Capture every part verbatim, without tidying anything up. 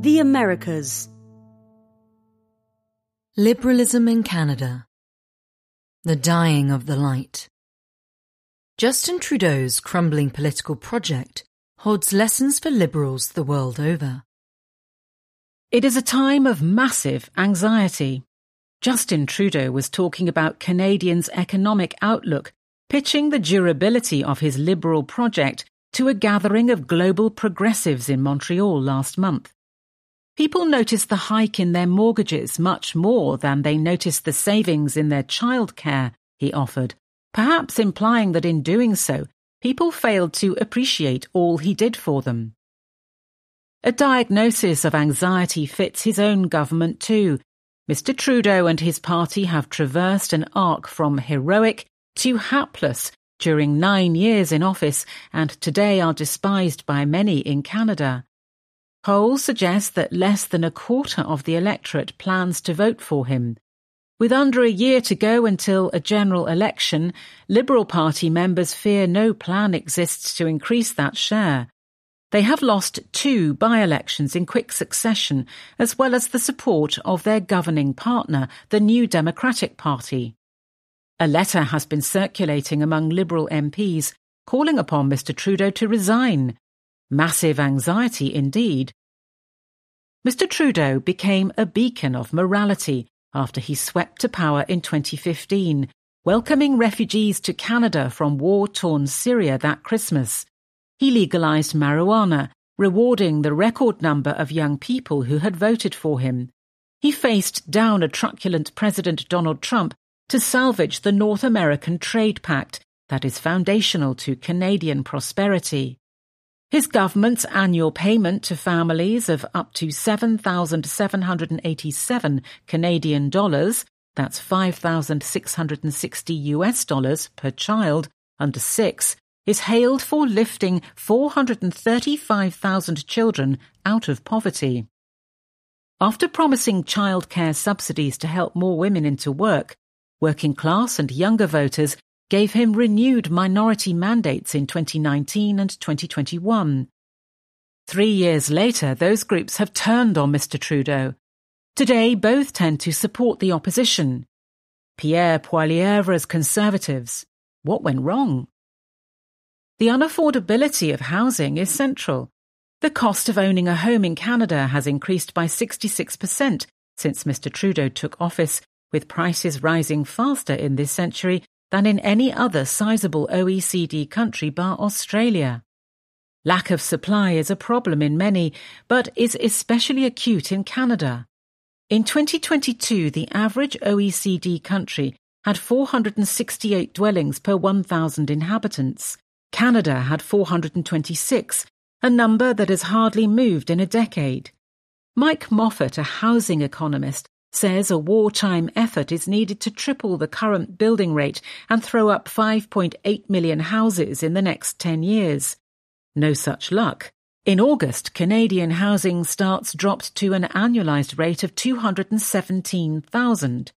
The Americas. Liberalism in Canada. The dying of the light. Justin Trudeau's crumbling political project holds lessons for Liberals the world over. It is a time of massive anxiety. Justin Trudeau was talking about Canadians' economic outlook, pitching the durability of his Liberal project to a gathering of global progressives in Montreal last month. People noticed the hike in their mortgages much more than they noticed the savings in their childcare, he offered, perhaps implying that in doing so, people failed to appreciate all he did for them. A diagnosis of anxiety fits his own government too. Mister Trudeau and his party have traversed an arc from heroic to hapless during nine years in office and today are despised by many in Canada. Polls suggest that less than a quarter of the electorate plans to vote for him. With under a year to go until a general election, Liberal Party members fear no plan exists to increase that share. They have lost two by-elections in quick succession, as well as the support of their governing partner, the New Democratic Party. A letter has been circulating among Liberal M Ps calling upon Mister Trudeau to resign. Massive anxiety indeed. Mister Trudeau became a beacon of morality after he swept to power in twenty fifteen, welcoming refugees to Canada from war-torn Syria that Christmas. He legalized marijuana, rewarding the record number of young people who had voted for him. He faced down a truculent President Donald Trump to salvage the North American Trade Pact that is foundational to Canadian prosperity. His government's annual payment to families of up to seven thousand seven hundred eighty-seven Canadian dollars, that's five thousand six hundred sixty U S dollars per child under six, is hailed for lifting four hundred thirty-five thousand children out of poverty. After promising childcare subsidies to help more women into work, working class and younger voters gave him renewed minority mandates in twenty nineteen and twenty twenty-one. Three years later, those groups have turned on Mister Trudeau. Today, both tend to support the opposition. Pierre Poilievre's Conservatives. What went wrong? The unaffordability of housing is central. The cost of owning a home in Canada has increased by sixty-six percent since Mister Trudeau took office, with prices rising faster in this century than in any other sizable O E C D country bar Australia. Lack of supply is a problem in many, but is especially acute in Canada. In twenty twenty-two, the average O E C D country had four hundred sixty-eight dwellings per one thousand inhabitants. Canada had four hundred twenty-six, a number that has hardly moved in a decade. Mike Moffat, a housing economist, says a wartime effort is needed to triple the current building rate and throw up five point eight million houses in the next ten years. No such luck. In August, Canadian housing starts dropped to an annualized rate of two hundred seventeen thousand.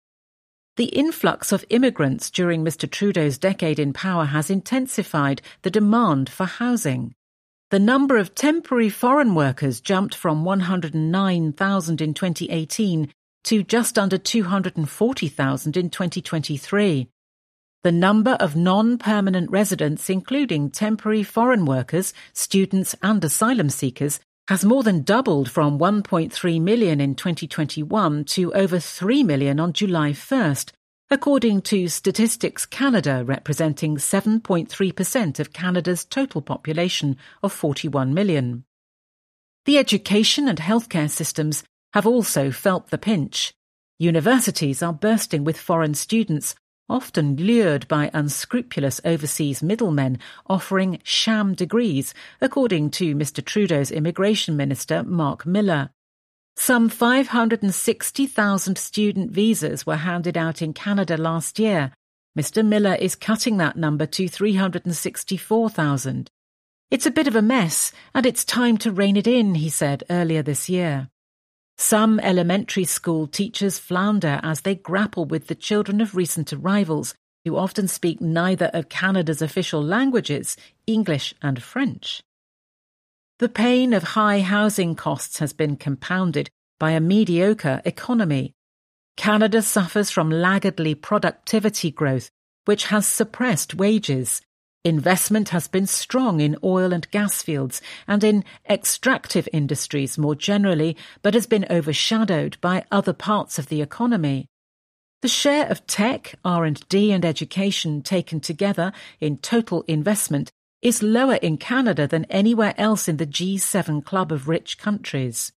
The influx of immigrants during Mister Trudeau's decade in power has intensified the demand for housing. The number of temporary foreign workers jumped from one hundred nine thousand in twenty eighteen to just under two hundred forty thousand in twenty twenty-three. The number of non-permanent residents, including temporary foreign workers, students and asylum seekers, has more than doubled from one point three million in twenty twenty-one to over three million on July first, according to Statistics Canada, representing seven point three percent of Canada's total population of forty-one million. The education and healthcare systems have also felt the pinch. Universities are bursting with foreign students, often lured by unscrupulous overseas middlemen offering sham degrees, according to Mister Trudeau's Immigration Minister Mark Miller. Some five hundred sixty thousand student visas were handed out in Canada last year. Mister Miller is cutting that number to three hundred sixty-four thousand. It's a bit of a mess, and it's time to rein it in, he said earlier this year. Some elementary school teachers flounder as they grapple with the children of recent arrivals, who often speak neither of Canada's official languages, English and French. The pain of high housing costs has been compounded by a mediocre economy. Canada suffers from laggardly productivity growth, which has suppressed wages. Investment has been strong in oil and gas fields and in extractive industries more generally, but has been overshadowed by other parts of the economy. The share of tech, R and D and education taken together in total investment is lower in Canada than anywhere else in the G seven club of rich countries.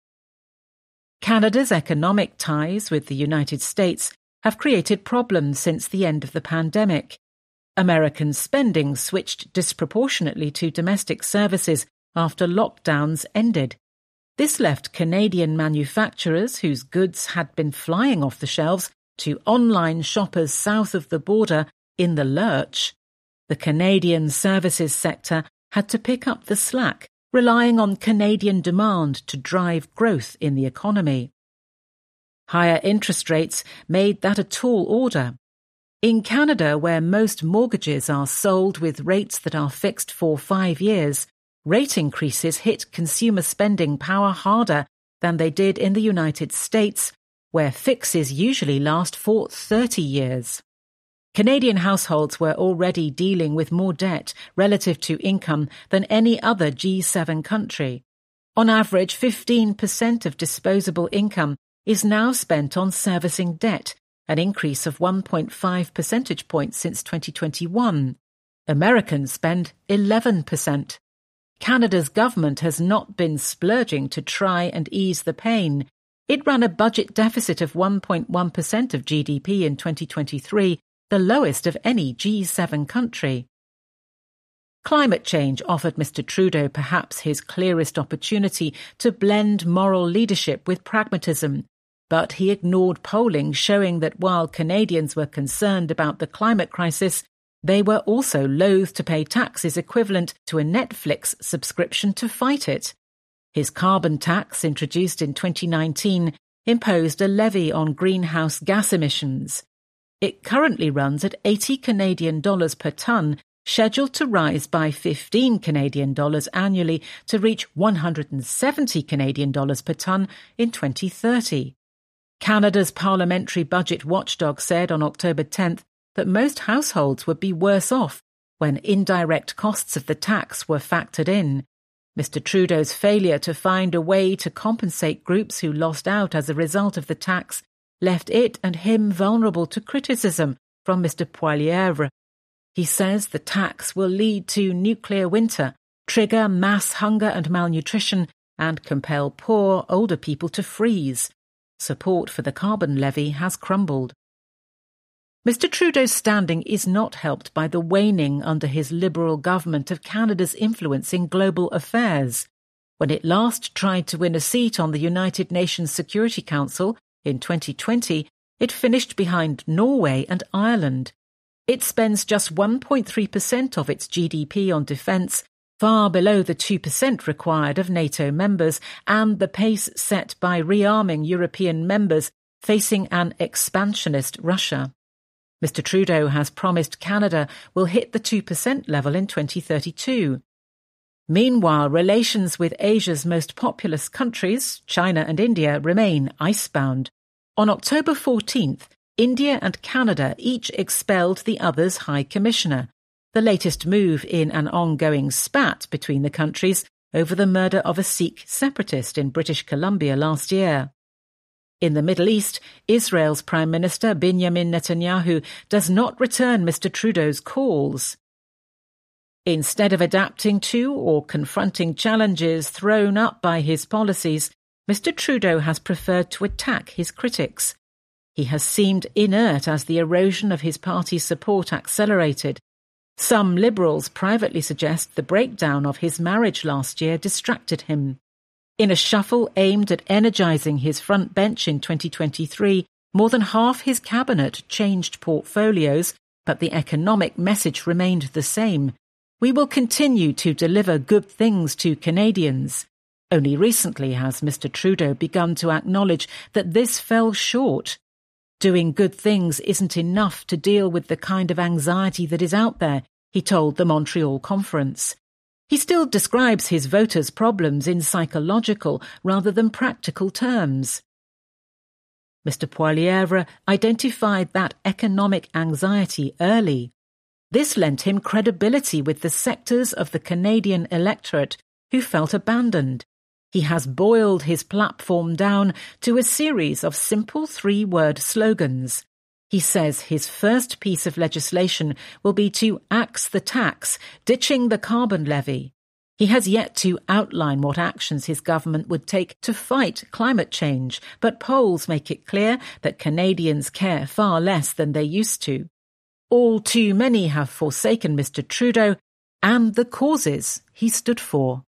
Canada's economic ties with the United States have created problems since the end of the pandemic. American spending switched disproportionately to domestic services after lockdowns ended. This left Canadian manufacturers whose goods had been flying off the shelves to online shoppers south of the border in the lurch. The Canadian services sector had to pick up the slack, relying on Canadian demand to drive growth in the economy. Higher interest rates made that a tall order. In Canada, where most mortgages are sold with rates that are fixed for five years, rate increases hit consumer spending power harder than they did in the United States, where fixes usually last for thirty years. Canadian households were already dealing with more debt relative to income than any other G seven country. On average, fifteen percent of disposable income is now spent on servicing debt, an increase of one point five percentage points since twenty twenty-one. Americans spend eleven percent. Canada's government has not been splurging to try and ease the pain. It ran a budget deficit of one point one percent of G D P in twenty twenty-three, the lowest of any G seven country. Climate change offered Mister Trudeau perhaps his clearest opportunity to blend moral leadership with pragmatism, but he ignored polling showing that while Canadians were concerned about the climate crisis, they were also loath to pay taxes equivalent to a Netflix subscription to fight it. His carbon tax, introduced in twenty nineteen, imposed a levy on greenhouse gas emissions. It currently runs at eighty Canadian dollars per tonne, scheduled to rise by fifteen Canadian dollars annually to reach one hundred seventy Canadian dollars per tonne in twenty thirty. Canada's parliamentary budget watchdog said on October tenth that most households would be worse off when indirect costs of the tax were factored in. Mister Trudeau's failure to find a way to compensate groups who lost out as a result of the tax left it and him vulnerable to criticism from Mister Poilievre. He says the tax will lead to nuclear winter, trigger mass hunger and malnutrition, and compel poor older people to freeze. Support for the carbon levy has crumbled. Mister Trudeau's standing is not helped by the waning under his Liberal government of Canada's influence in global affairs. When it last tried to win a seat on the United Nations Security Council in twenty twenty, it finished behind Norway and Ireland. It spends just one point three percent of its G D P on defence, far below the two percent required of NATO members and the pace set by rearming European members facing an expansionist Russia. Mister Trudeau has promised Canada will hit the two percent level in twenty thirty-two. Meanwhile, relations with Asia's most populous countries, China and India, remain icebound. On October fourteenth, India and Canada each expelled the other's High Commissioner, the latest move in an ongoing spat between the countries over the murder of a Sikh separatist in British Columbia last year. In the Middle East, Israel's Prime Minister Benjamin Netanyahu does not return Mister Trudeau's calls. Instead of adapting to or confronting challenges thrown up by his policies, Mister Trudeau has preferred to attack his critics. He has seemed inert as the erosion of his party's support accelerated. Some Liberals privately suggest the breakdown of his marriage last year distracted him. In a shuffle aimed at energising his front bench in twenty twenty-three, more than half his cabinet changed portfolios, but the economic message remained the same. We will continue to deliver good things to Canadians. Only recently has Mister Trudeau begun to acknowledge that this fell short. Doing good things isn't enough to deal with the kind of anxiety that is out there, he told the Montreal conference. He still describes his voters' problems in psychological rather than practical terms. Mister Poilievre identified that economic anxiety early. This lent him credibility with the sectors of the Canadian electorate who felt abandoned. He has boiled his platform down to a series of simple three-word slogans. He says his first piece of legislation will be to axe the tax, ditching the carbon levy. He has yet to outline what actions his government would take to fight climate change, but polls make it clear that Canadians care far less than they used to. All too many have forsaken Mister Trudeau and the causes he stood for.